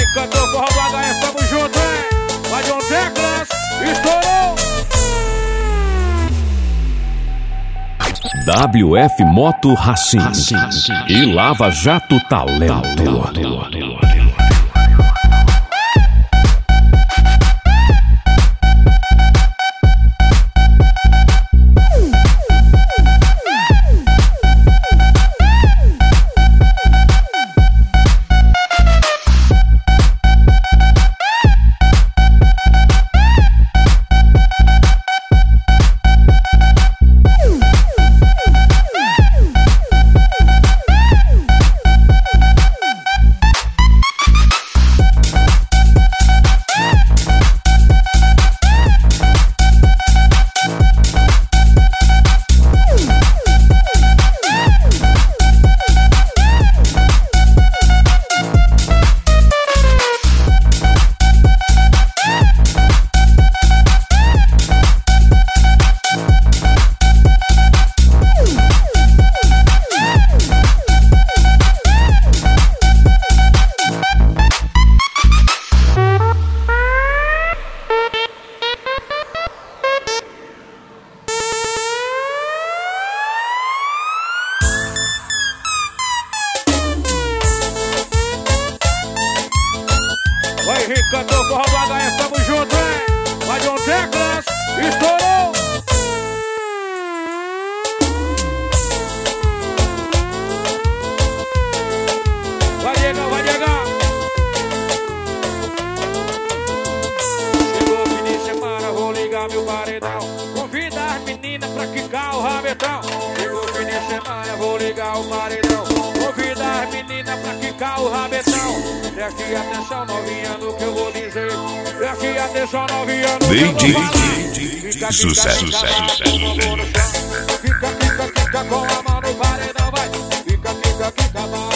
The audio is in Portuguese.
cantor Forró do HF, tamo junto, hein? Vai de um Teclas, estourou! WF Moto Racing e Lava Jato Talento. Cantor Forró do HF, tamo junto, hein? Vai de um Teclas, estourou! Vai Diegão, vai Diegão! Chegou o fim de semana, vou ligar meu paredão. Convida as meninas pra quicar o rabetão. Chegou o fim de semana, vou ligar o paredão. Convida as meninas pra quicar o rabetão. Preste atenção, novinha, no que eu vou dizer. Preste atenção, novinha, no que eu vou falar. Sucesso. Fica com a mão no paredão, vai. Fica,